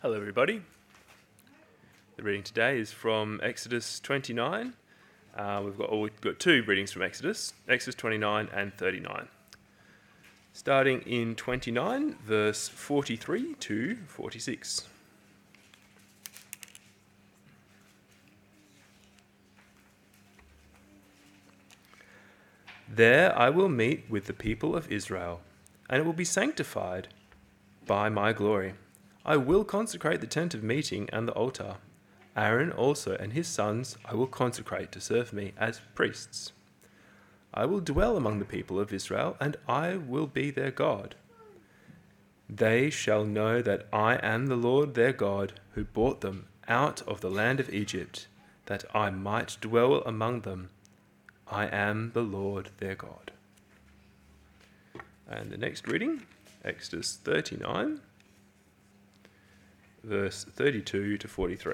Hello everybody. The reading today is from Exodus 29. We've got two readings from Exodus 29 and 39. Starting in 29, verse 43 to 46. There I will meet with the people of Israel, and it will be sanctified by my glory. I will consecrate the tent of meeting and the altar. Aaron also and his sons I will consecrate to serve me as priests. I will dwell among the people of Israel, and I will be their God. They shall know that I am the Lord their God, who brought them out of the land of Egypt, that I might dwell among them. I am the Lord their God. And the next reading, Exodus 39. Verse 32 to 43.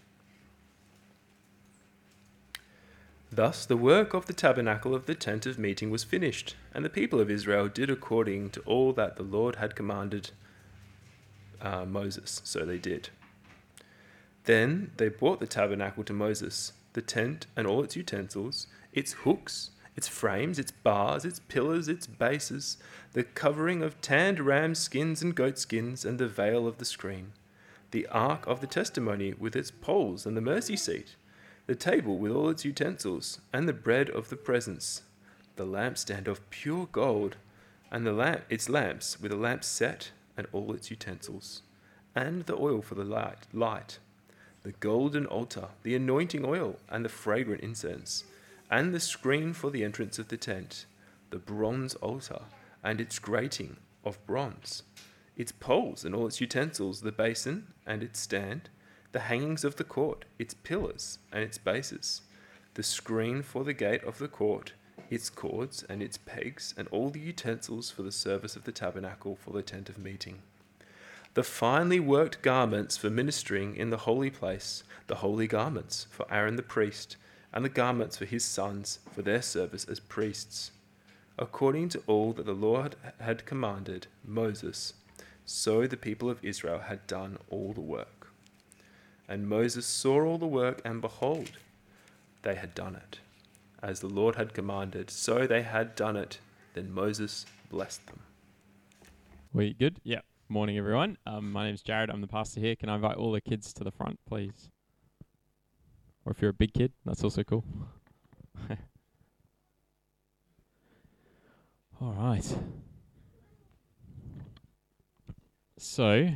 Thus the work of the tabernacle of the tent of meeting was finished, and the people of Israel did according to all that the Lord had commanded Moses. So they did. Then they brought the tabernacle to Moses, the tent and all its utensils, its hooks, its frames, its bars, its pillars, its bases, the covering of tanned ram skins and goat skins, and the veil of the screen, the ark of the testimony with its poles and the mercy seat, the table with all its utensils, and the bread of the presence, the lampstand of pure gold, and its lamps with a lamp set and all its utensils, and the oil for the light, the golden altar, the anointing oil, and the fragrant incense, and the screen for the entrance of the tent, the bronze altar, and its grating of bronze, its poles and all its utensils, the basin and its stand, the hangings of the court, its pillars and its bases, the screen for the gate of the court, its cords and its pegs, and all the utensils for the service of the tabernacle for the tent of meeting. The finely worked garments for ministering in the holy place, the holy garments for Aaron the priest, and the garments for his sons for their service as priests, according to all that the Lord had commanded Moses. So the people of Israel had done all the work. And Moses saw all the work, and behold, they had done it. As the Lord had commanded, so they had done it. Then Moses blessed them. We good? Yeah. Morning, everyone. My name's Jared. I'm the pastor here. Can I invite all the kids to the front, please? Or if you're a big kid, that's also cool. All right. So,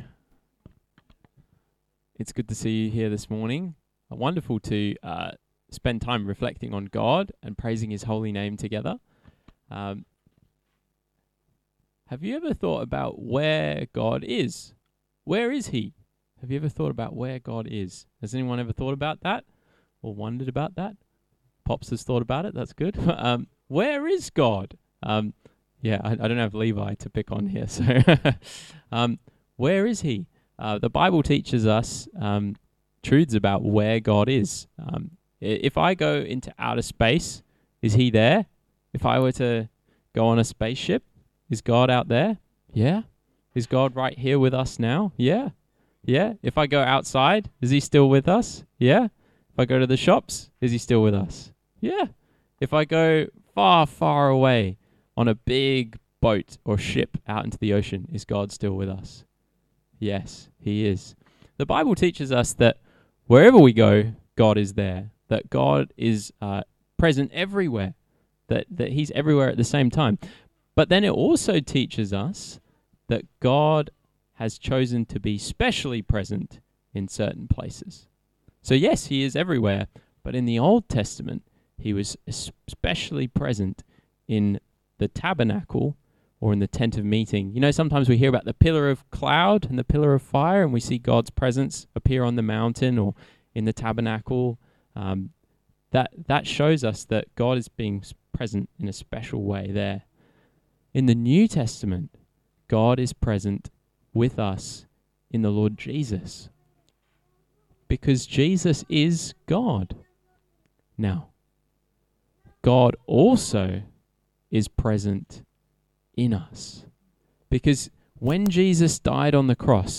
it's good to see you here this morning. Wonderful to spend time reflecting on God and praising His holy name together. Have you ever thought about where God is? Where is He? Have you ever thought about where God is? Has anyone ever thought about that or wondered about that? Pops has thought about it. That's good. Where is God? I don't have Levi to pick on here, so where is He? The Bible teaches us truths about where God is. If I go into outer space, is He there? If I were to go on a spaceship, is God out there? Yeah. Is God right here with us now? Yeah. Yeah. If I go outside, is He still with us? Yeah. If I go to the shops, is He still with us? Yeah. If I go far, far away on a big boat or ship out into the ocean, is God still with us? Yes, He is. The Bible teaches us that wherever we go, God is there, that God is present everywhere, that He's everywhere at the same time. But then it also teaches us that God has chosen to be specially present in certain places. So yes, He is everywhere, but in the Old Testament, He was especially present in the tabernacle or in the tent of meeting. You know, sometimes we hear about the pillar of cloud and the pillar of fire, and we see God's presence appear on the mountain or in the tabernacle. That shows us that God is being present in a special way there. In the New Testament, God is present with us in the Lord Jesus, because Jesus is God. Now, God also is present in us, because when Jesus died on the cross,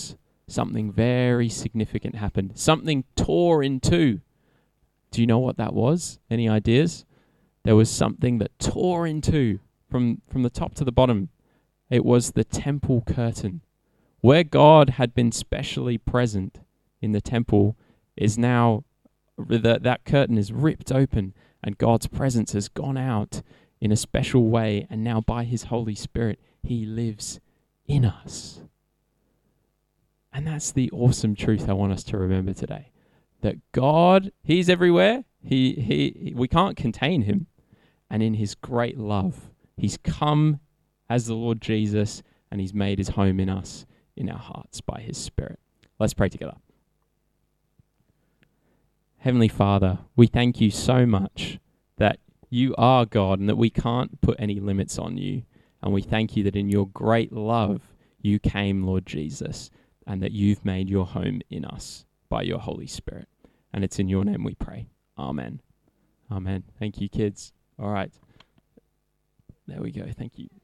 something very significant happened. Something tore in two. Do you know what that was? Any ideas? There was something that tore in two from the top to the bottom. It was the temple curtain. Where God had been specially present in the temple is now, that curtain is ripped open and God's presence has gone out in a special way, and now by his Holy Spirit, he lives in us. And that's the awesome truth I want us to remember today. That God, he's everywhere. We can't contain him. And in his great love, he's come as the Lord Jesus, and he's made his home in us, in our hearts, by his Spirit. Let's pray together. Heavenly Father, we thank you so much that you are God and that we can't put any limits on you. And we thank you that in your great love, you came, Lord Jesus, and that you've made your home in us by your Holy Spirit. And it's in your name we pray. Amen. Amen. Thank you, kids. All right. There we go. Thank you.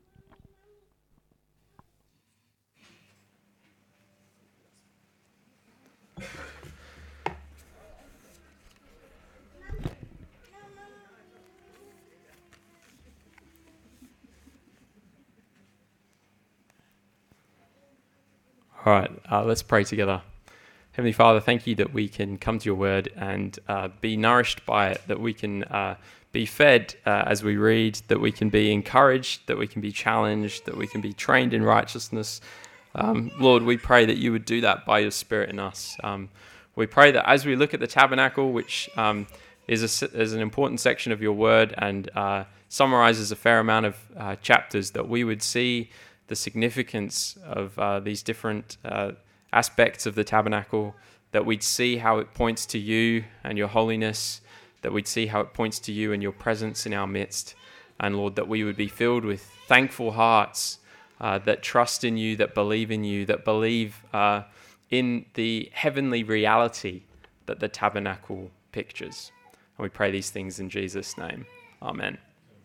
All right, let's pray together. Heavenly Father, thank you that we can come to your word and be nourished by it, that we can be fed as we read, that we can be encouraged, that we can be challenged, that we can be trained in righteousness. Lord, we pray that you would do that by your Spirit in us. We pray that as we look at the tabernacle, which is an important section of your word and summarizes a fair amount of chapters, that we would see the significance of these different aspects of the tabernacle, that we'd see how it points to you and your holiness, that we'd see how it points to you and your presence in our midst. And Lord, that we would be filled with thankful hearts that trust in you, that believe in you, that believe in the heavenly reality that the tabernacle pictures. And we pray these things in Jesus' name. Amen.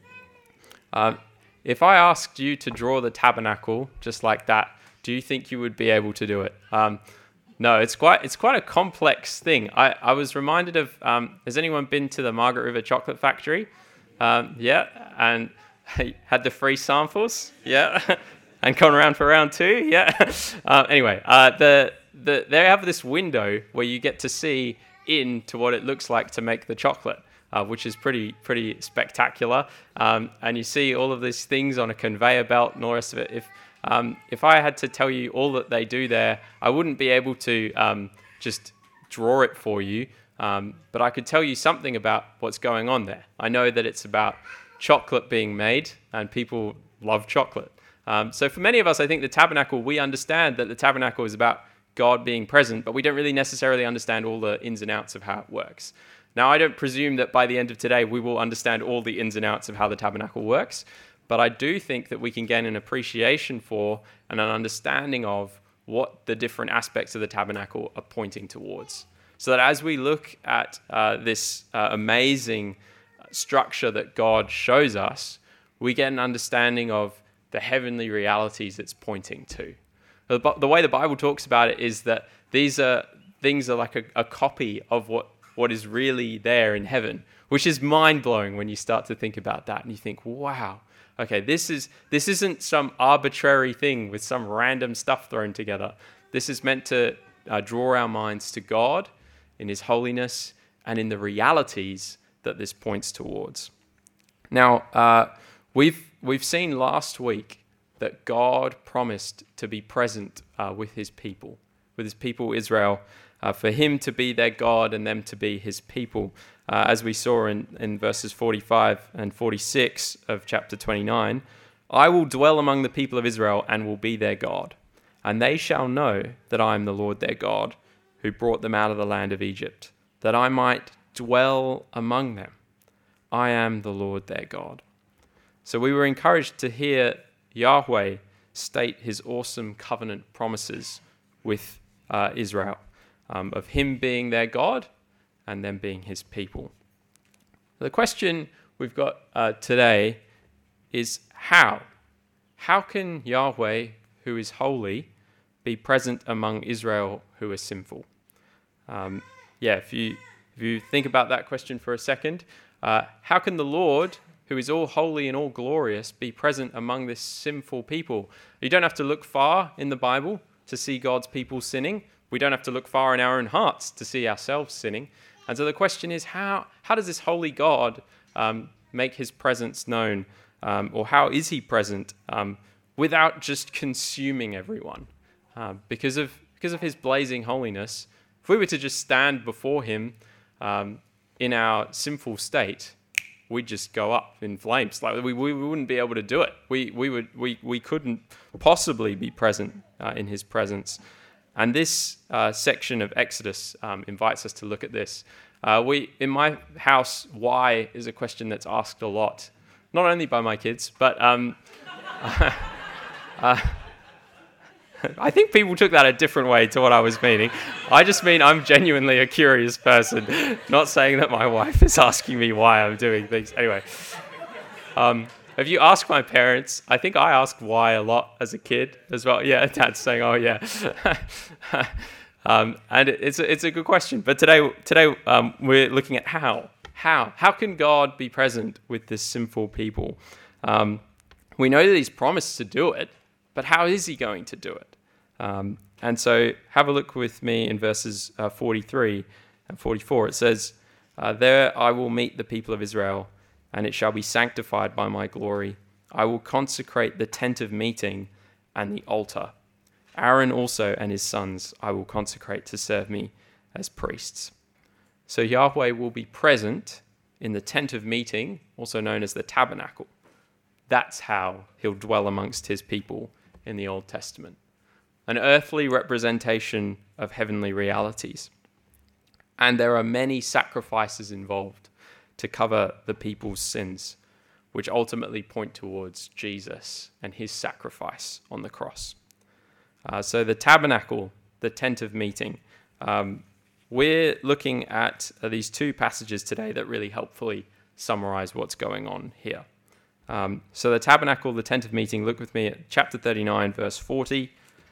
If I asked you to draw the tabernacle just like that, do you think you would be able to do it? No, it's quite a complex thing. I was reminded of, has anyone been to the Margaret River Chocolate Factory? Yeah, and had the free samples? Yeah, and gone around for round two? Yeah. Anyway, they have this window where you get to see into what it looks like to make the chocolate. Which is pretty spectacular, and you see all of these things on a conveyor belt and all the rest of it. If I had to tell you all that they do there, I wouldn't be able to just draw it for you, but I could tell you something about what's going on there. I know that it's about chocolate being made, and people love chocolate. So for many of us, I think the tabernacle, we understand that the tabernacle is about God being present, but we don't really necessarily understand all the ins and outs of how it works. Now, I don't presume that by the end of today, we will understand all the ins and outs of how the tabernacle works, but I do think that we can gain an appreciation for and an understanding of what the different aspects of the tabernacle are pointing towards. So that as we look at this amazing structure that God shows us, we get an understanding of the heavenly realities it's pointing to. The way the Bible talks about it is that these things are like a copy of what is really there in heaven, which is mind-blowing when you start to think about that. And you think, wow, okay, this isn't some arbitrary thing with some random stuff thrown together. This is meant to draw our minds to God in his holiness and in the realities that this points towards. Now, we've seen last week that God promised to be present with his people Israel, for him to be their God and them to be his people, as we saw in verses 45 and 46 of chapter 29. I will dwell among the people of Israel and will be their God, and they shall know that I am the Lord their God, who brought them out of the land of Egypt, that I might dwell among them. I am the Lord their God. So we were encouraged to hear Yahweh state his awesome covenant promises with Israel, of him being their God and them being his people. The question we've got today is how? How can Yahweh, who is holy, be present among Israel who are sinful? If you think about that question for a second, how can the Lord, who is all holy and all glorious, be present among this sinful people? You don't have to look far in the Bible to see God's people sinning. We don't have to look far in our own hearts to see ourselves sinning. And so the question is, how does this holy God make his presence known? Or how is he present without just consuming everyone? Because of his blazing holiness, if we were to just stand before him in our sinful state, we'd just go up in flames. Like we wouldn't be able to do it. We couldn't possibly be present in his presence. And this section of Exodus invites us to look at this. In my house, why is a question that's asked a lot, not only by my kids, but I think people took that a different way to what I was meaning. I just mean I'm genuinely a curious person, not saying that my wife is asking me why I'm doing things. Anyway, if you ask my parents, I think I asked why a lot as a kid as well. Yeah, Dad's saying, oh yeah. And it's a good question. But today we're looking at how. How can God be present with this sinful people? We know that he's promised to do it, but how is he going to do it? And so have a look with me in verses 43 and 44. It says, there I will meet the people of Israel, and it shall be sanctified by my glory. I will consecrate the tent of meeting and the altar. Aaron also and his sons I will consecrate to serve me as priests. So Yahweh will be present in the tent of meeting, also known as the tabernacle. That's how he'll dwell amongst his people in the Old Testament. An earthly representation of heavenly realities. And there are many sacrifices involved to cover the people's sins, which ultimately point towards Jesus and his sacrifice on the cross. So the tabernacle, the tent of meeting, we're looking at these two passages today that really helpfully summarize what's going on here. So the tabernacle, the tent of meeting, look with me at chapter 39, verse 40.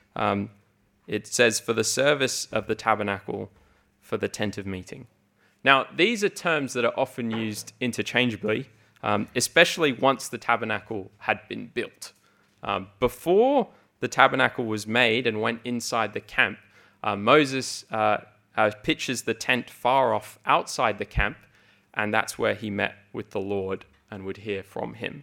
It says, for the service of the tabernacle, for the tent of meeting. Now, these are terms that are often used interchangeably, especially once the tabernacle had been built. Before the tabernacle was made and went inside the camp, Moses pictures the tent far off outside the camp, and that's where he met with the Lord and would hear from him.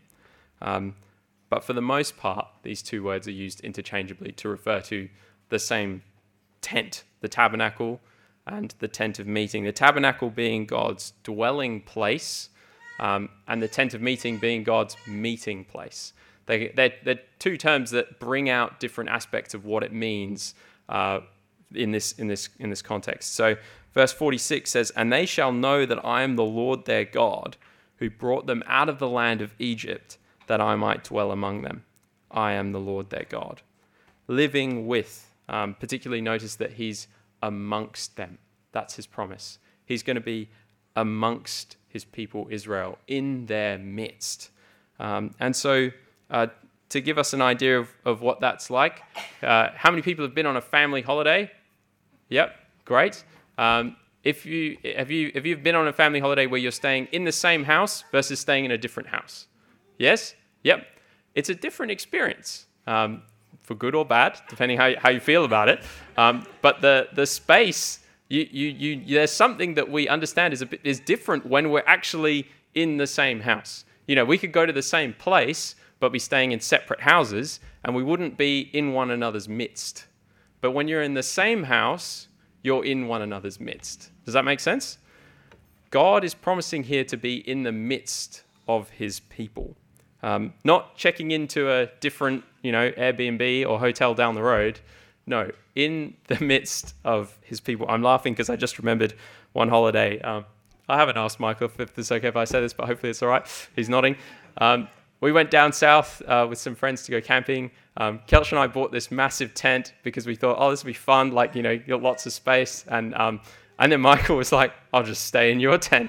But for the most part, these two words are used interchangeably to refer to the same tent, the tabernacle and the tent of meeting. The tabernacle being God's dwelling place, and the tent of meeting being God's meeting place. They're two terms that bring out different aspects of what it means in this context. So verse 46 says, and they shall know that I am the Lord their God, who brought them out of the land of Egypt, that I might dwell among them. I am the Lord their God. Living with, particularly notice that he's amongst them. That's his promise. He's going to be amongst his people Israel, in their midst. And so to give us an idea of what that's like, how many people have been on a family holiday? Yep, great. If you've been on a family holiday where you're staying in the same house versus staying in a different house? Yes? Yep. It's a different experience, for good or bad, depending how you feel about it. But the space, there's something that we understand is different when we're actually in the same house. You know, we could go to the same place, but be staying in separate houses, and we wouldn't be in one another's midst. But when you're in the same house, you're in one another's midst. Does that make sense? God is promising here to be in the midst of his people. Not checking into a different, Airbnb or hotel down the road. No, in the midst of his people. I'm laughing because I just remembered one holiday. I haven't asked Michael if it's okay if I say this, but hopefully it's all right. He's nodding. We went down south with some friends to go camping. Kelch and I bought this massive tent because we thought, this will be fun. Like, you got lots of space. And then Michael was like, I'll just stay in your tent.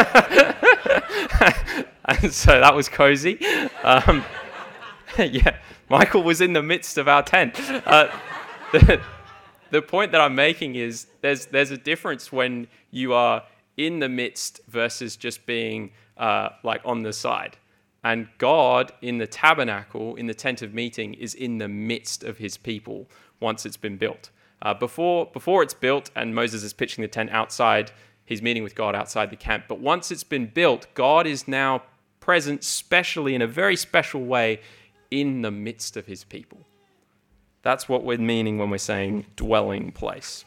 And so that was cozy. Yeah, Michael was in the midst of our tent. the point that I'm making is there's a difference when you are in the midst versus just being like on the side. And God in the tabernacle, in the tent of meeting, is in the midst of his people once it's been built. Before it's built and Moses is pitching the tent outside, he's meeting with God outside the camp. But once it's been built, God is now present specially in a very special way in the midst of his people. That's what we're meaning when we're saying dwelling place.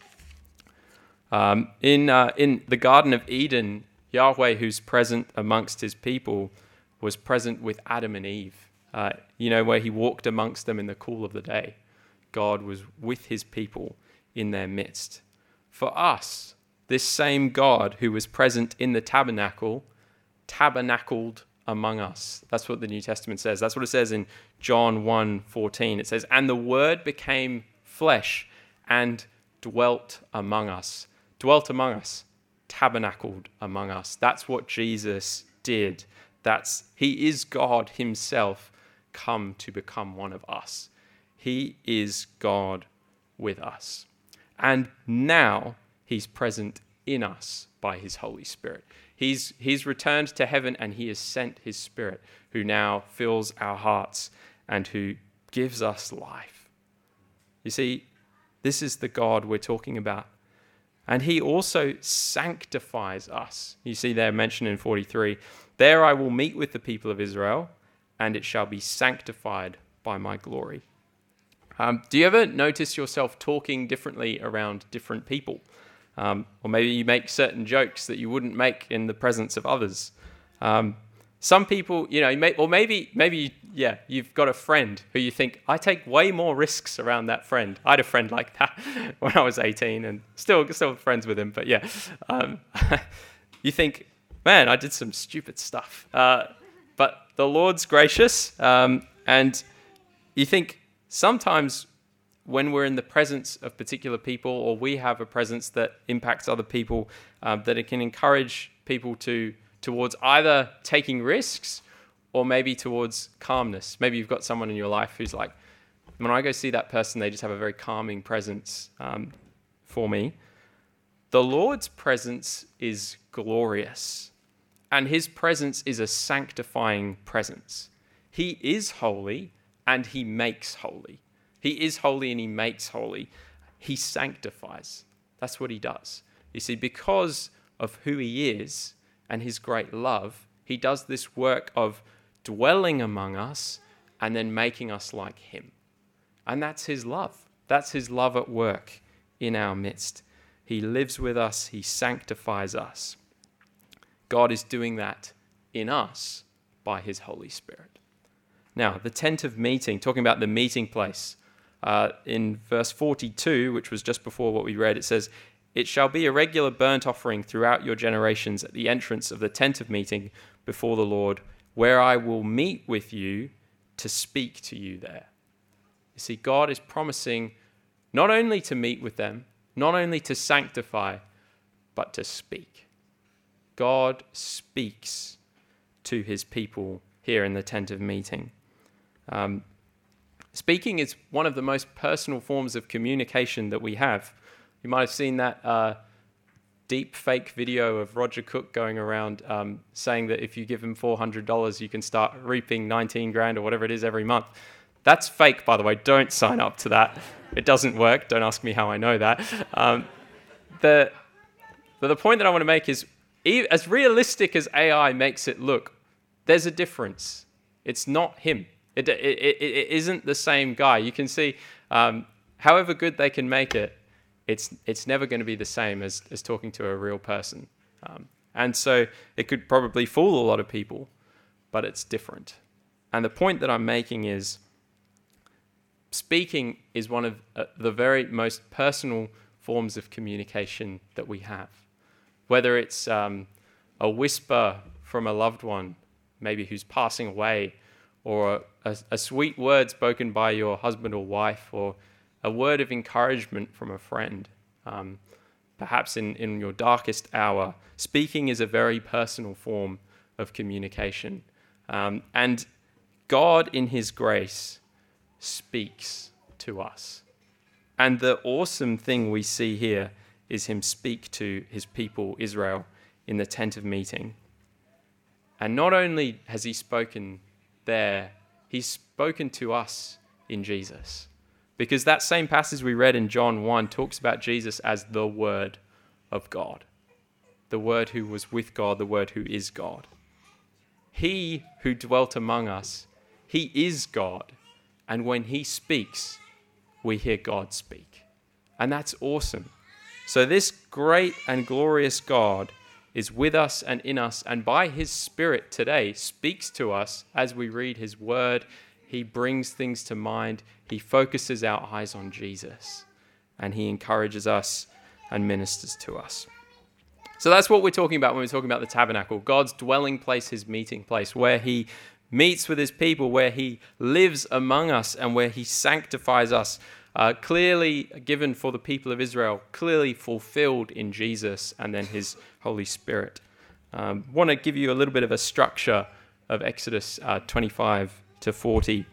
In the Garden of Eden, Yahweh, who's present amongst his people, was present with Adam and Eve. Where he walked amongst them in the cool of the day. God was with his people in their midst. For us, this same God who was present in the tabernacle, tabernacled among us. That's what the New Testament says. That's what it says in John 1:14. It says, "And the Word became flesh and dwelt among us." Dwelt among us, tabernacled among us. That's what Jesus did. He is God himself come to become one of us. He is God with us. And now he's present in us by his Holy Spirit. He's returned to heaven and he has sent his Spirit, who now fills our hearts and who gives us life. You see, this is the God we're talking about. And he also sanctifies us. You see there mentioned in 43, "There I will meet with the people of Israel, and it shall be sanctified by my glory." Do you ever notice yourself talking differently around different people? Or maybe you make certain jokes that you wouldn't make in the presence of others. Some people, maybe you've got a friend who you think, I take way more risks around that friend. I had a friend like that when I was 18 and still friends with him. But you think, man, I did some stupid stuff. But the Lord's gracious. And you think sometimes when we're in the presence of particular people, or we have a presence that impacts other people, that it can encourage people towards either taking risks or maybe towards calmness. Maybe you've got someone in your life who's like, when I go see that person, they just have a very calming presence for me. The Lord's presence is glorious, and his presence is a sanctifying presence. He is holy, and he makes holy. He is holy and he makes holy. He sanctifies. That's what he does. You see, because of who he is and his great love, he does this work of dwelling among us and then making us like him. And that's his love. That's his love at work in our midst. He lives with us. He sanctifies us. God is doing that in us by his Holy Spirit. Now, the tent of meeting, talking about the meeting place, in verse 42, which was just before what we read, it says, "It shall be a regular burnt offering throughout your generations at the entrance of the tent of meeting before the Lord, where I will meet with you to speak to you there." You see, God is promising not only to meet with them, not only to sanctify, but to speak. God speaks to his people here in the tent of meeting. Speaking is one of the most personal forms of communication that we have. You might have seen that deep fake video of Roger Cook going around saying that if you give him $400, you can start reaping 19 grand or whatever it is every month. That's fake, by the way. Don't sign up to that. It doesn't work. Don't ask me how I know that. The point that I want to make is, as realistic as AI makes it look, there's a difference. It's not him. It isn't the same guy. You can see, however good they can make it, it's never going to be the same as talking to a real person. And so it could probably fool a lot of people, but it's different. And the point that I'm making is, speaking is one of the very most personal forms of communication that we have. Whether it's a whisper from a loved one, maybe who's passing away, or a sweet word spoken by your husband or wife, or a word of encouragement from a friend. Perhaps in your darkest hour, speaking is a very personal form of communication. And God, in his grace, speaks to us. And the awesome thing we see here is him speak to his people, Israel, in the tent of meeting. And not only has he spoken there, he's spoken to us in Jesus. Because that same passage we read in John 1 talks about Jesus as the Word of God. The Word who was with God, the Word who is God. He who dwelt among us, he is God. And when he speaks, we hear God speak. And that's awesome. So this great and glorious God is with us and in us, and by his Spirit today speaks to us as we read his word. He brings things to mind. He focuses our eyes on Jesus, and he encourages us and ministers to us. So that's what we're talking about when we're talking about the tabernacle, God's dwelling place, his meeting place, where he meets with his people, where he lives among us, and where he sanctifies us. Clearly given for the people of Israel, clearly fulfilled in Jesus and then his Holy Spirit. Want to give you a little bit of a structure of Exodus 25 to 40.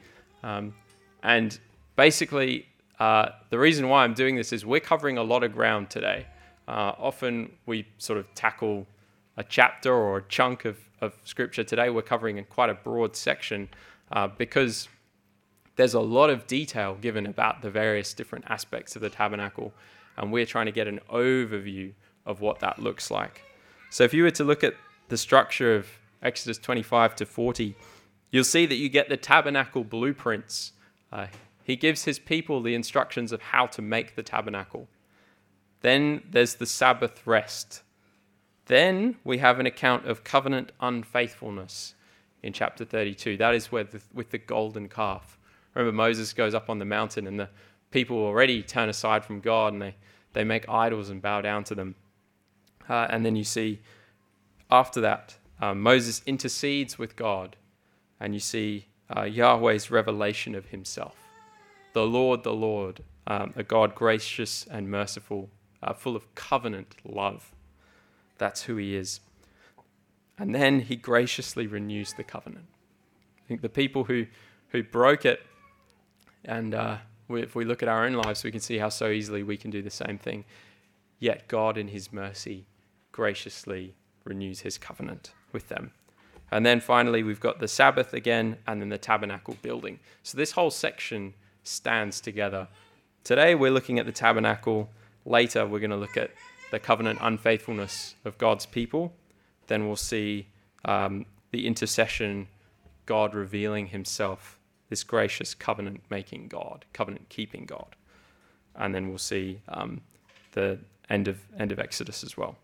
And basically, the reason why I'm doing this is we're covering a lot of ground today. Often we sort of tackle a chapter or a chunk of scripture. Today we're covering quite a broad section because there's a lot of detail given about the various different aspects of the tabernacle, and we're trying to get an overview of what that looks like. So if you were to look at the structure of Exodus 25 to 40, you'll see that you get the tabernacle blueprints. He gives his people the instructions of how to make the tabernacle. Then there's the Sabbath rest. Then we have an account of covenant unfaithfulness in chapter 32. That is with the golden calf. Remember, Moses goes up on the mountain and the people already turn aside from God and they make idols and bow down to them. And then you see after that, Moses intercedes with God, and you see Yahweh's revelation of himself. The Lord, a God gracious and merciful, full of covenant love. That's who he is. And then he graciously renews the covenant. I think the people who broke it, and if we look at our own lives, we can see how so easily we can do the same thing. Yet God in his mercy graciously renews his covenant with them. And then finally, we've got the Sabbath again, and then the tabernacle building. So this whole section stands together. Today, we're looking at the tabernacle. Later, we're going to look at the covenant unfaithfulness of God's people. Then we'll see the intercession, God revealing himself, this gracious covenant-making God, covenant-keeping God. And then we'll see the end of Exodus as well.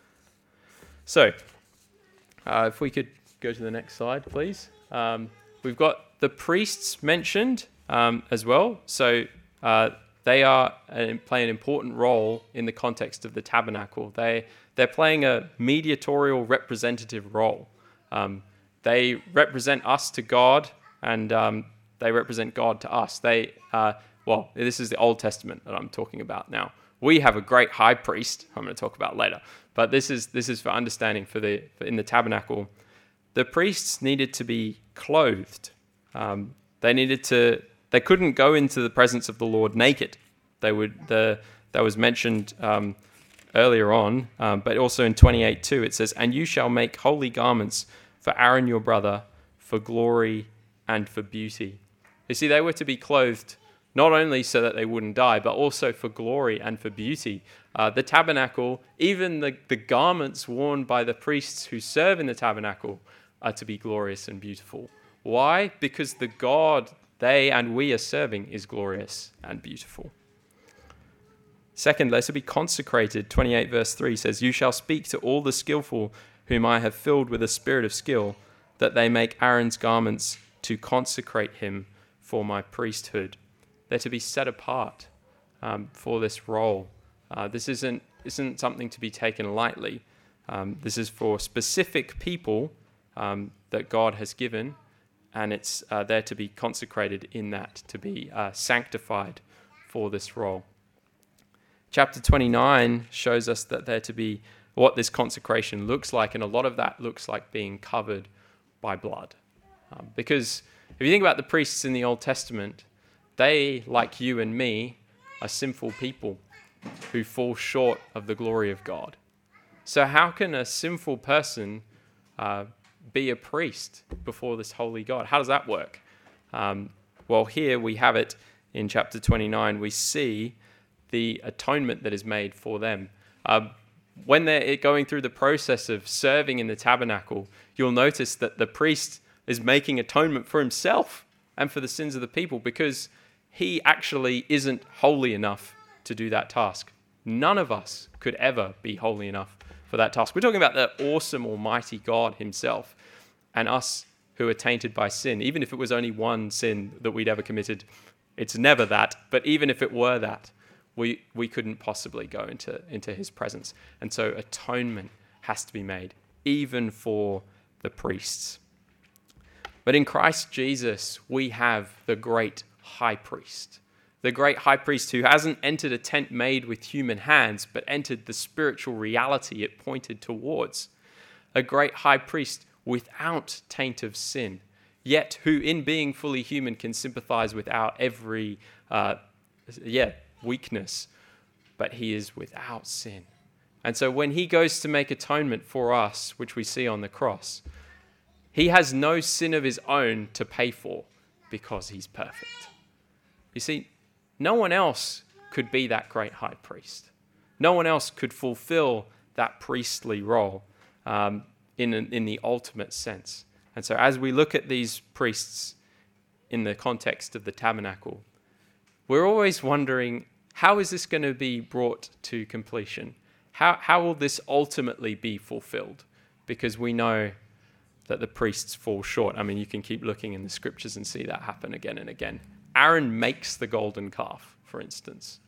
So, if we could go to the next slide, please. We've got the priests mentioned as well. So they play an important role in the context of the tabernacle. They're playing a mediatorial representative role. They represent us to God, and they represent God to us. This is the Old Testament that I'm talking about now. We have a great high priest, I'm going to talk about later, but this is for understanding in the tabernacle. The priests needed to be clothed. They couldn't go into the presence of the Lord naked. That was mentioned earlier on, but also in 28:2 it says, "And you shall make holy garments for Aaron your brother, for glory and for beauty." You see, they were to be clothed not only so that they wouldn't die, but also for glory and for beauty. The tabernacle, even the garments worn by the priests who serve in the tabernacle, are to be glorious and beautiful. Why? Because the God they and we are serving is glorious and beautiful. Second, let it be consecrated. 28 verse 3 says, "You shall speak to all the skillful whom I have filled with a spirit of skill, that they make Aaron's garments to consecrate him for my priesthood." They're to be set apart for this role. This isn't something to be taken lightly. This is for specific people that God has given, and it's there to be consecrated in that, to be sanctified for this role. Chapter 29 shows us that they're to be what this consecration looks like, and a lot of that looks like being covered by blood. Because if you think about the priests in the Old Testament, they, like you and me, are sinful people who fall short of the glory of God. So how can a sinful person be a priest before this holy God? How does that work? Well, here we have it in chapter 29. We see the atonement that is made for them. When they're going through the process of serving in the tabernacle, you'll notice that the priest is making atonement for himself and for the sins of the people because he actually isn't holy enough to do that task. None of us could ever be holy enough for that task. We're talking about the awesome, almighty God himself, and us who are tainted by sin. Even if it was only one sin that we'd ever committed, it's never that. But even if it were that, we couldn't possibly go into his presence. And so atonement has to be made, even for the priests. But in Christ Jesus, we have the great high priest. The great high priest who hasn't entered a tent made with human hands, but entered the spiritual reality it pointed towards. A great high priest without taint of sin, yet who in being fully human can sympathize with our every weakness, but he is without sin. And so when he goes to make atonement for us, which we see on the cross, he has no sin of his own to pay for because he's perfect. You see, no one else could be that great high priest. No one else could fulfill that priestly role in the ultimate sense. And so as we look at these priests in the context of the tabernacle, we're always wondering, how is this going to be brought to completion? How will this ultimately be fulfilled? Because we know that the priests fall short. I mean, you can keep looking in the scriptures and see that happen again and again. Aaron makes the golden calf, for instance.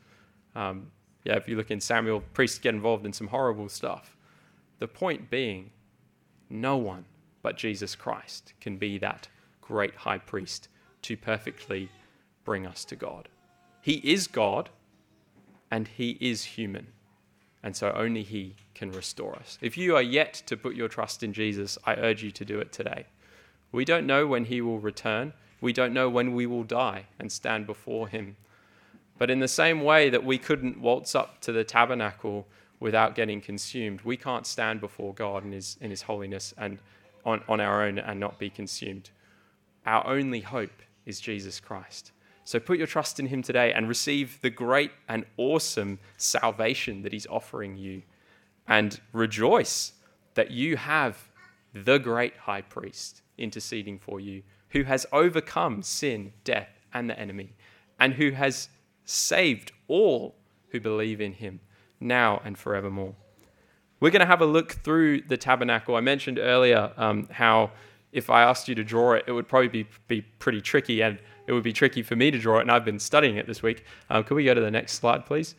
If you look in Samuel, priests get involved in some horrible stuff. The point being, no one but Jesus Christ can be that great high priest to perfectly bring us to God. He is God, and he is human. And so only he can restore us. If you are yet to put your trust in Jesus, I urge you to do it today. We don't know when he will return. We don't know when we will die and stand before him. But in the same way that we couldn't waltz up to the tabernacle without getting consumed, we can't stand before God in his holiness and on our own and not be consumed. Our only hope is Jesus Christ. So put your trust in him today and receive the great and awesome salvation that he's offering you. And rejoice that you have the great high priest interceding for you, who has overcome sin, death, and the enemy, and who has saved all who believe in him now and forevermore. We're going to have a look through the tabernacle. I mentioned earlier how if I asked you to draw it, it would probably be pretty tricky, and it would be tricky for me to draw it, and I've been studying it this week. Could we go to the next slide, please?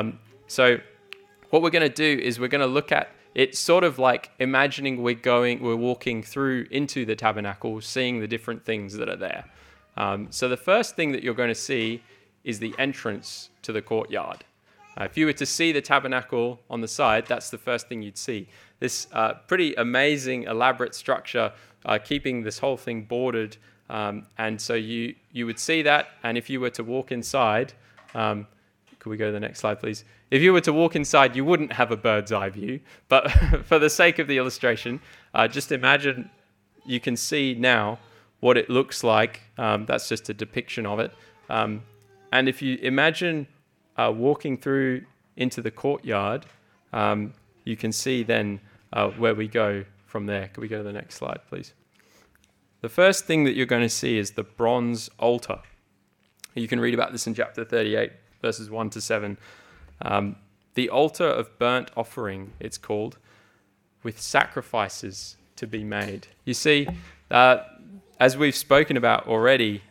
So what we're going to do is we're going to look at it sort of like imagining we're walking through into the tabernacle, seeing the different things that are there. So the first thing that you're going to see is the entrance to the courtyard. If you were to see the tabernacle on the side, that's the first thing you'd see. This pretty amazing, elaborate structure, keeping this whole thing bordered. And so you would see that, and if you were to walk inside, could we go to the next slide, please? If you were to walk inside, you wouldn't have a bird's eye view, but for the sake of the illustration, just imagine you can see now what it looks like. That's just a depiction of it. And if you imagine walking through into the courtyard, you can see then where we go from there. Could we go to the next slide, please? The first thing that you're going to see is the bronze altar. You can read about this in chapter 38, verses 1 to 7. The altar of burnt offering, it's called, with sacrifices to be made. You see, as we've spoken about already,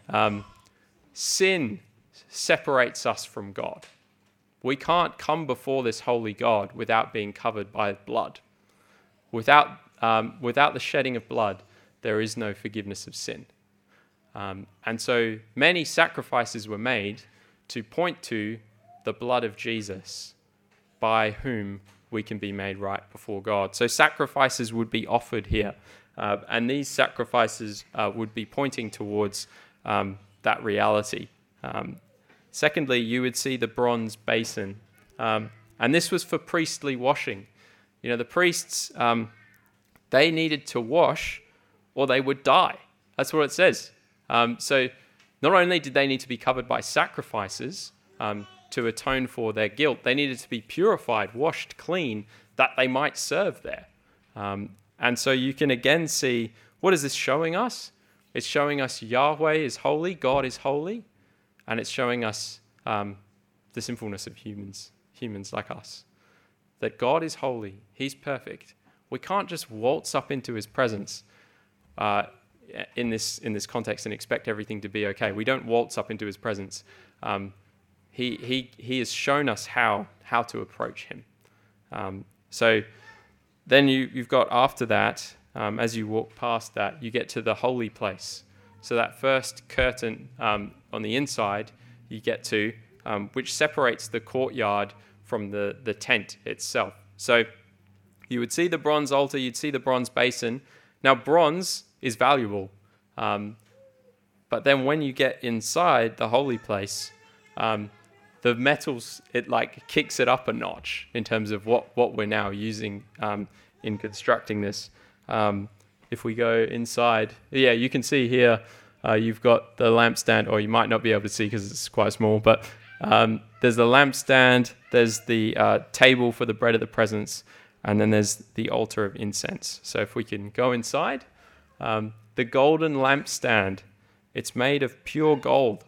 sin separates us from God. We can't come before this holy God without being covered by blood. Without the shedding of blood, there is no forgiveness of sin. And so many sacrifices were made to point to the blood of Jesus, by whom we can be made right before God. So sacrifices would be offered here, and these sacrifices would be pointing towards that reality. Secondly, you would see the bronze basin. And this was for priestly washing. The priests, they needed to wash or they would die. That's what it says. So not only did they need to be covered by sacrifices to atone for their guilt, they needed to be purified, washed clean, that they might serve there. And so you can again see, what is this showing us? It's showing us Yahweh is holy, God is holy, and it's showing us the sinfulness of humans like us. That God is holy, he's perfect. We can't just waltz up into his presence in this context and expect everything to be okay. We don't waltz up into his presence. He has shown us how to approach him. So then you've got after that, as you walk past that, you get to the holy place. So that first curtain on the inside you get to, which separates the courtyard from the tent itself. So you would see the bronze altar, you'd see the bronze basin. Now bronze is valuable, but then when you get inside the holy place, the metals, it like kicks it up a notch in terms of what we're now using in constructing this. If we go inside, you can see here, you've got the lampstand, or you might not be able to see because it's quite small, but there's the lampstand, there's the table for the bread of the presence, and then there's the altar of incense. So if we can go inside, the golden lampstand, it's made of pure gold.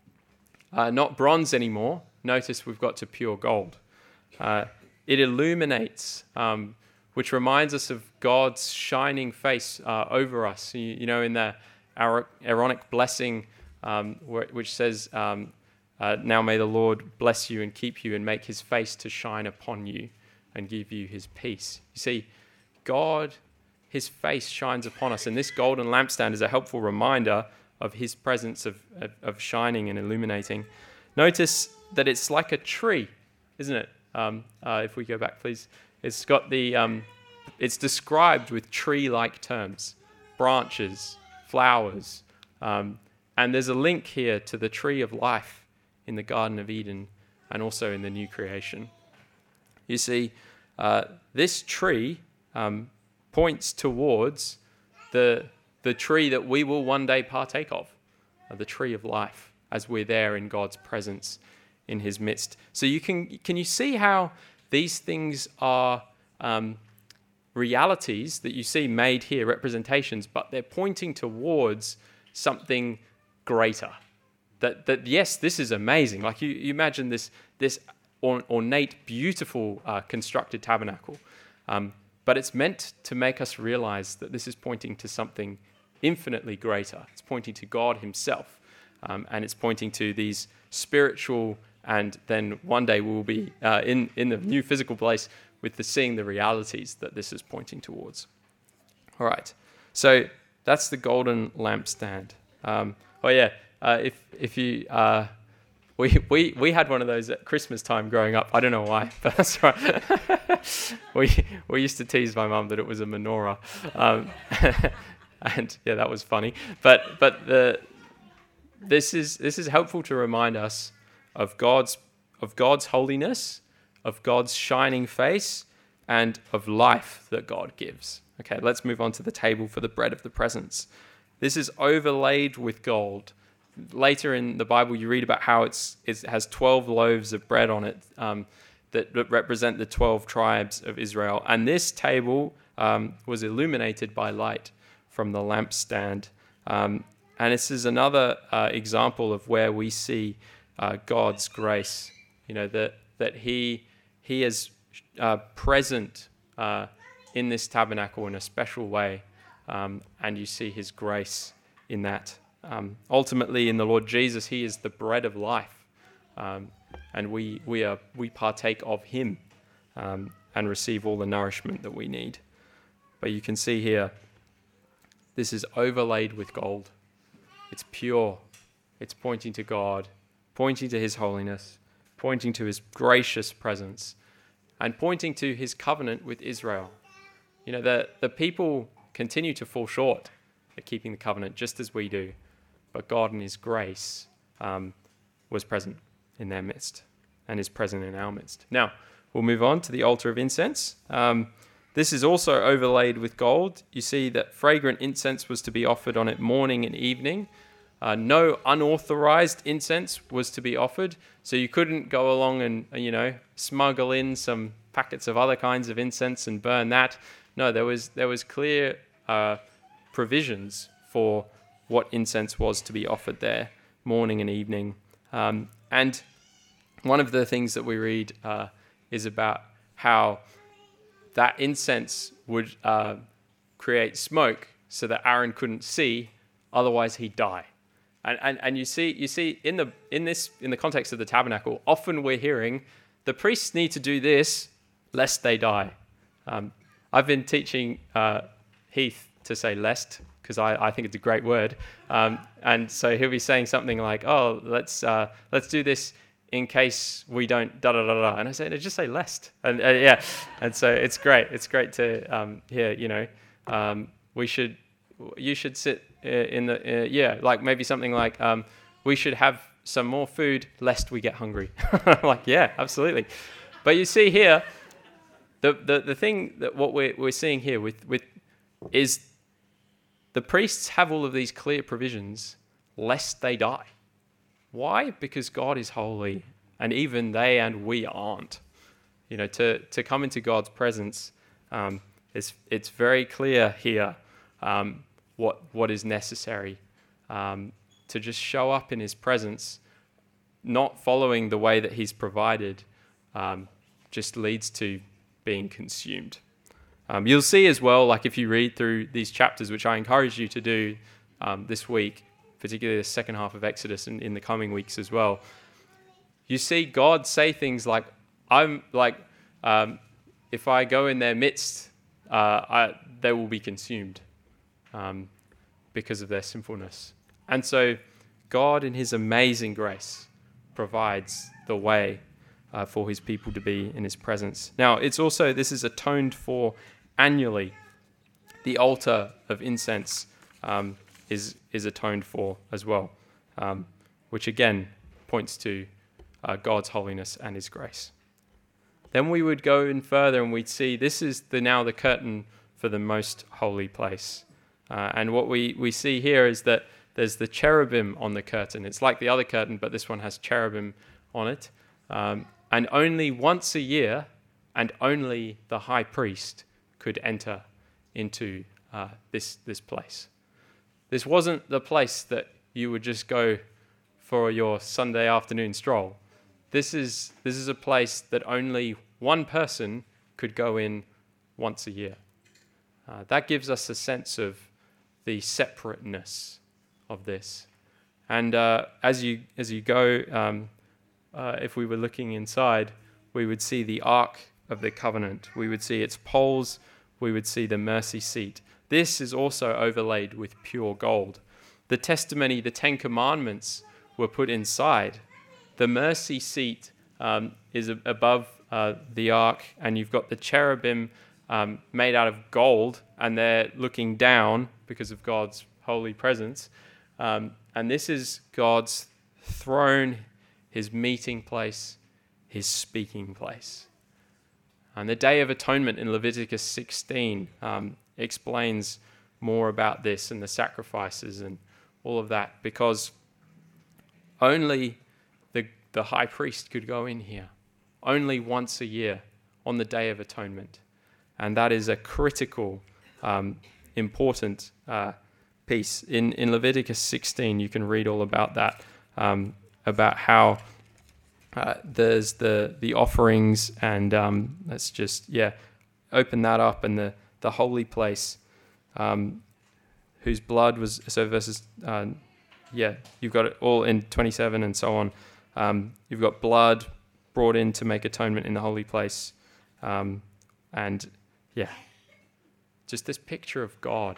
Not bronze anymore. Notice we've got to pure gold. It illuminates, which reminds us of God's shining face over us. In the Aaronic blessing, which says, now may the Lord bless you and keep you and make his face to shine upon you and give you his peace. You see, God, his face shines upon us, and this golden lampstand is a helpful reminder of his presence of shining and illuminating. Notice that it's like a tree, isn't it? If we go back, please. It's got it's described with tree-like terms, branches, flowers, and there's a link here to the tree of life in the Garden of Eden and also in the new creation. You see, this tree points towards the tree that we will one day partake of, the tree of life, as we're there in God's presence in his midst. So can you see how these things are realities that you see made here, representations, but they're pointing towards something greater. That yes, this is amazing. Like you imagine this ornate, beautiful constructed tabernacle, but it's meant to make us realize that this is pointing to something infinitely greater. It's pointing to God himself, and it's pointing to these spiritual, and then one day we'll be in the new physical place with seeing the realities that this is pointing towards. All right, so that's the golden lampstand. If you we had one of those at Christmas time growing up. I don't know why, but that's right. we used to tease my mum that it was a menorah, and yeah, that was funny. But this is helpful to remind us of God's holiness, of God's shining face, and of life that God gives. Okay, let's move on to the table for the bread of the presence. This is overlaid with gold. Later in the Bible, you read about how it has 12 loaves of bread on it that represent the 12 tribes of Israel. And this table was illuminated by light from the lampstand. And this is another example of where we see God's grace. You know, that He is present in this tabernacle in a special way, and you see His grace in that. Ultimately, in the Lord Jesus, He is the bread of life, and we partake of Him and receive all the nourishment that we need. But you can see here, this is overlaid with gold. It's pure. It's pointing to God, pointing to His holiness, pointing to His gracious presence, and pointing to His covenant with Israel. You know, the people continue to fall short at keeping the covenant, just as we do. But God in His grace was present in their midst and is present in our midst. Now, we'll move on to the altar of incense. This is also overlaid with gold. You see that fragrant incense was to be offered on it morning and evening. No unauthorized incense was to be offered. So you couldn't go along and, smuggle in some packets of other kinds of incense and burn that. No, there was clear provisions for what incense was to be offered there, morning and evening. And one of the things that we read is about how that incense would create smoke so that Aaron couldn't see, otherwise he'd die. And you see in the context of the tabernacle, often we're hearing the priests need to do this lest they die. I've been teaching Heath to say lest because I think it's a great word, and so he'll be saying something like, "Oh, let's do this in case we don't da da da da," and I say, "No, just say lest," and yeah, and so it's great. It's great to hear. You should sit in the like maybe something like we should have some more food lest we get hungry. Like, yeah, absolutely. But you see here, the thing that what we're seeing here with is the priests have all of these clear provisions lest they die. Why? Because God is holy, and even they and we aren't. To come into God's presence, it's very clear here what is necessary to just show up in His presence. Not following the way that He's provided just leads to being consumed. You'll see as well, like if you read through these chapters, which I encourage you to do this week, particularly the second half of Exodus and in the coming weeks as well, you see God say things like, if I go in their midst, they will be consumed because of their sinfulness. And so God in His amazing grace provides the way for His people to be in His presence. Now, this is atoned for annually. The altar of incense is atoned for as well, which again points to God's holiness and His grace. Then we would go in further and we'd see this is now the curtain for the most holy place. And what we see here is that there's the cherubim on the curtain. It's like the other curtain, but this one has cherubim on it. And only once a year, and only the high priest could enter into this place. This wasn't the place that you would just go for your Sunday afternoon stroll. This is a place that only one person could go in once a year. That gives us a sense of the separateness of this. And as you go, if we were looking inside, we would see the Ark of the Covenant. We would see its poles. We would see the mercy seat. This is also overlaid with pure gold. The testimony, the 10 Commandments were put inside. The mercy seat is above the Ark, and you've got the cherubim made out of gold, and they're looking down because of God's holy presence. And this is God's throne, His meeting place, His speaking place. And the Day of Atonement in Leviticus 16 explains more about this and the sacrifices and all of that, because only the high priest could go in here, only once a year on the Day of Atonement. And that is a critical, important piece. In Leviticus 16, you can read all about that, about how there's the offerings, and let's just, open that up, and the holy place, whose blood was, so verses, you've got it all in 27 and so on. You've got blood brought in to make atonement in the holy place. Just this picture of God.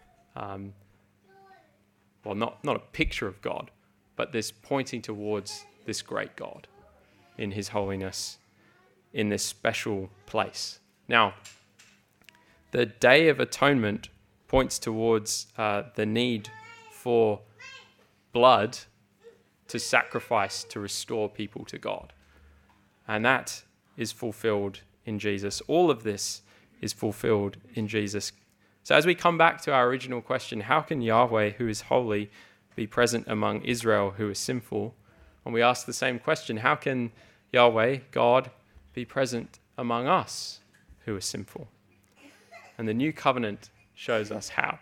Not a picture of God, but this pointing towards this great God in His holiness in this special place. Now, the Day of Atonement points towards the need for blood to sacrifice to restore people to God. And that is fulfilled in Jesus. All of this is fulfilled in Jesus. So as we come back to our original question, how can Yahweh, who is holy, be present among Israel, who is sinful? And we ask the same question, how can Yahweh, God, be present among us, who are sinful? And the new covenant shows us how.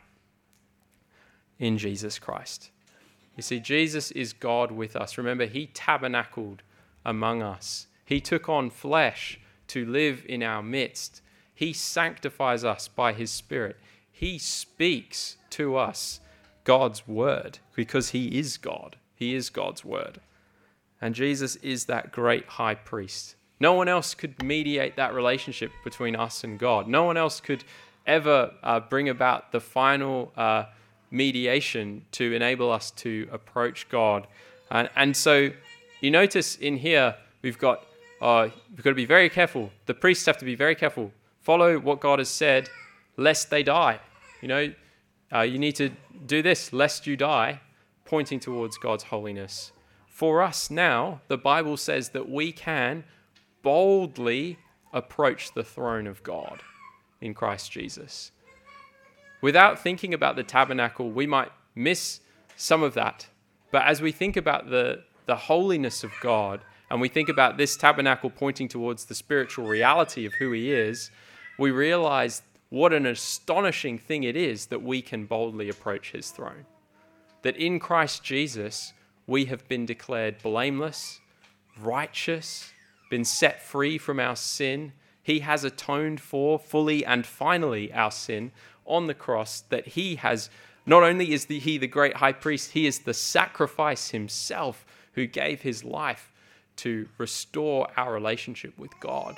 In Jesus Christ. You see, Jesus is God with us. Remember, he tabernacled among us. He took on flesh to live in our midst. He sanctifies us by his Spirit. He speaks to us God's word because he is God. He is God's word. And Jesus is that great high priest. No one else could mediate that relationship between us and God. No one else could ever bring about the final mediation to enable us to approach God. And so you notice in here, we've got to be very careful. The priests have to be very careful. Follow what God has said, lest they die. You need to do this, lest you die, pointing towards God's holiness. For us now, the Bible says that we can boldly approach the throne of God in Christ Jesus. Without thinking about the tabernacle, we might miss some of that. But as we think about the holiness of God, and we think about this tabernacle pointing towards the spiritual reality of who he is, we realize what an astonishing thing it is that we can boldly approach his throne. That in Christ Jesus, we have been declared blameless, righteous, been set free from our sin. He has atoned for fully and finally our sin on the cross, that he has, not only is he the great high priest, he is the sacrifice himself who gave his life to restore our relationship with God.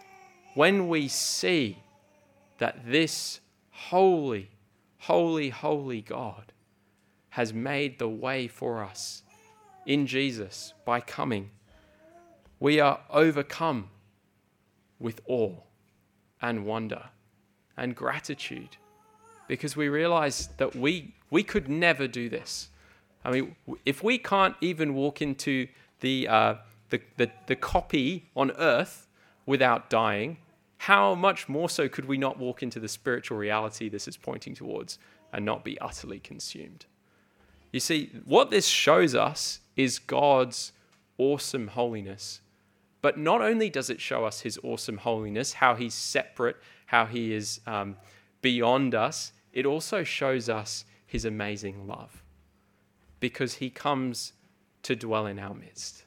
When we see that this holy, holy, holy God has made the way for us in Jesus by coming, we are overcome with awe and wonder and gratitude, because we realize that we could never do this. I mean, if we can't even walk into the copy on earth without dying, how much more so could we not walk into the spiritual reality this is pointing towards and not be utterly consumed? You see, what this shows us is God's awesome holiness. But not only does it show us his awesome holiness, how he's separate, how he is beyond us, it also shows us his amazing love, because he comes to dwell in our midst.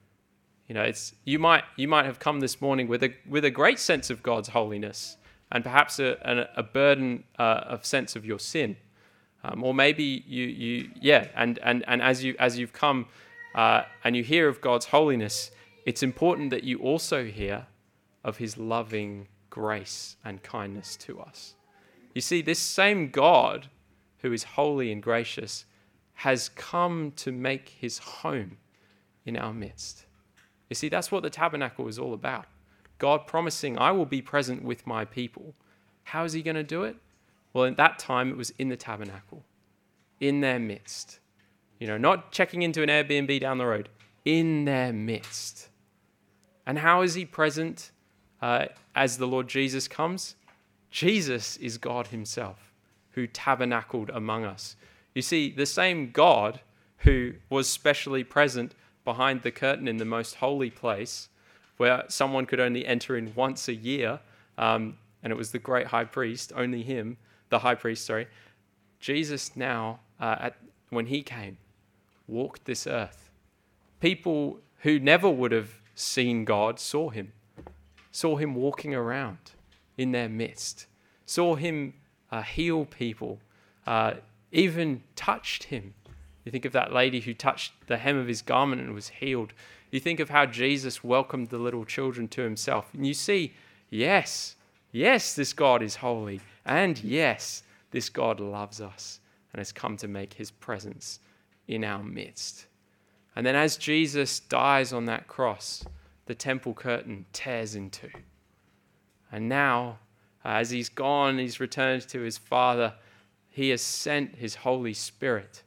You might have come this morning with a great sense of God's holiness, and perhaps a burden of sense of your sin, or maybe and as you've come and you hear of God's holiness, it's important that you also hear of his loving grace and kindness to us. You see, this same God who is holy and gracious has come to make his home in our midst. You see, that's what the tabernacle is all about. God promising, I will be present with my people. How is he going to do it? Well, at that time, it was in the tabernacle, in their midst. Not checking into an Airbnb down the road, in their midst. And how is he present as the Lord Jesus comes? Jesus is God himself, who tabernacled among us. You see, the same God who was specially present behind the curtain in the most holy place, where someone could only enter in once a year, and it was the great high priest, only him, the high priest, sorry. Jesus now, when he came, walked this earth. People who never would have seen God saw him walking around in their midst, saw him heal people, even touched him. You think of that lady who touched the hem of his garment and was healed. You think of how Jesus welcomed the little children to himself. And you see, yes, this God is holy. And yes, this God loves us and has come to make his presence in our midst. And then as Jesus dies on that cross, the temple curtain tears in two. And now, as he's gone, he's returned to his Father, he has sent his Holy Spirit.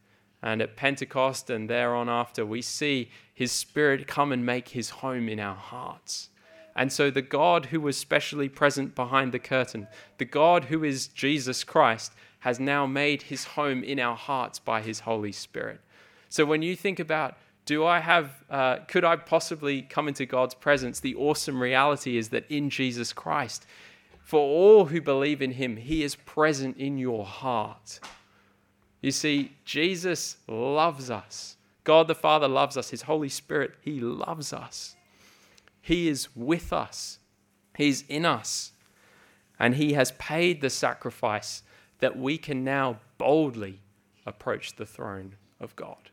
And at Pentecost and thereon after, we see his Spirit come and make his home in our hearts. And so the God who was specially present behind the curtain, the God who is Jesus Christ, has now made his home in our hearts by his Holy Spirit. So when you think about, could I possibly come into God's presence? The awesome reality is that in Jesus Christ, for all who believe in him, he is present in your heart. You see, Jesus loves us. God the Father loves us. His Holy Spirit, he loves us. He is with us. He's in us. And he has paid the sacrifice that we can now boldly approach the throne of God.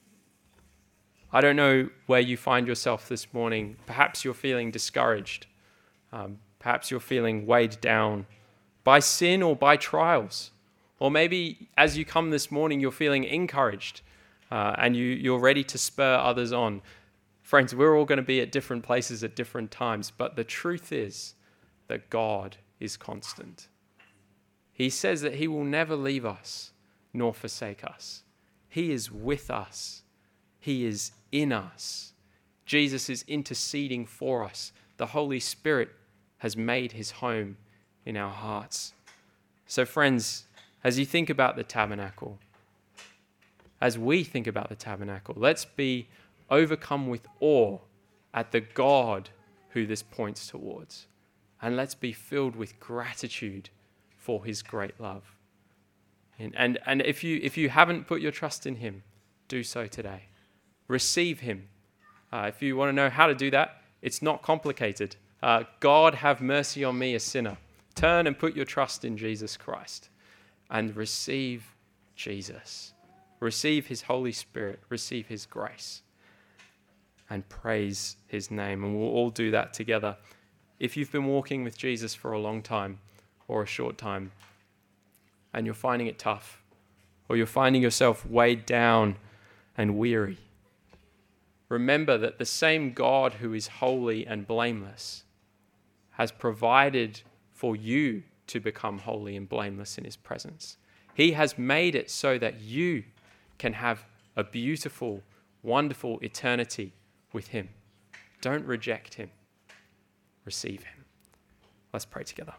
I don't know where you find yourself this morning. Perhaps you're feeling discouraged. Perhaps you're feeling weighed down by sin or by trials. Or maybe as you come this morning, you're feeling encouraged and you're ready to spur others on. Friends, we're all going to be at different places at different times, but the truth is that God is constant. He says that he will never leave us nor forsake us. He is with us. He is in us. Jesus is interceding for us. The Holy Spirit has made his home in our hearts. So friends, as you think about the tabernacle, as we think about the tabernacle, let's be overcome with awe at the God who this points towards. And let's be filled with gratitude for his great love. And if you haven't put your trust in him, do so today. Receive him. If you want to know how to do that, it's not complicated. God, have mercy on me, a sinner. Turn and put your trust in Jesus Christ. And receive Jesus. Receive his Holy Spirit. Receive his grace. And praise his name. And we'll all do that together. If you've been walking with Jesus for a long time or a short time, and you're finding it tough, or you're finding yourself weighed down and weary, remember that the same God who is holy and blameless has provided for you to become holy and blameless in his presence. He has made it so that you can have a beautiful, wonderful eternity with him. Don't reject him. Receive him. Let's pray together.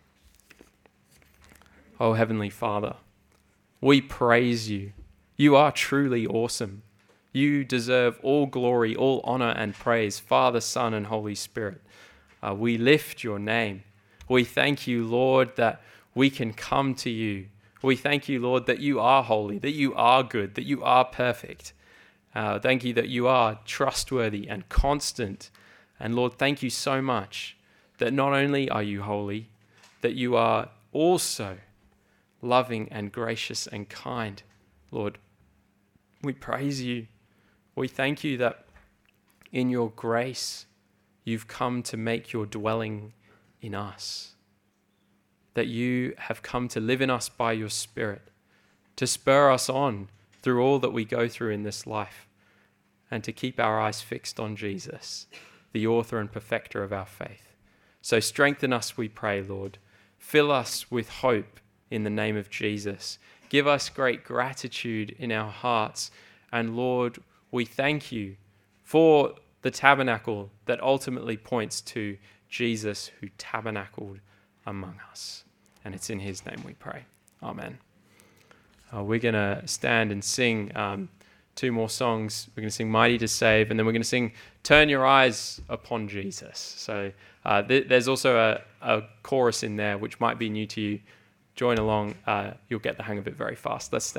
Oh, Heavenly Father, we praise you. You are truly awesome. You deserve all glory, all honor and praise, Father, Son, and Holy Spirit. We lift your name. We thank you, Lord, that we can come to you. We thank you, Lord, that you are holy, that you are good, that you are perfect. Thank you that you are trustworthy and constant. And Lord, thank you so much that not only are you holy, that you are also loving and gracious and kind. Lord, we praise you. We thank you that in your grace, you've come to make your dwelling in us. That you have come to live in us by your Spirit, to spur us on through all that we go through in this life, and to keep our eyes fixed on Jesus, the author and perfecter of our faith. So strengthen us, we pray, Lord. Fill us with hope in the name of Jesus. Give us great gratitude in our hearts. And Lord, we thank you for the tabernacle that ultimately points to Jesus who tabernacled among us. And it's in his name we pray. Amen. We're going to stand and sing two more songs. We're going to sing Mighty to Save, and then we're going to sing Turn Your Eyes Upon Jesus. So there's also a chorus in there which might be new to you. Join along. You'll get the hang of it very fast. Let's stand.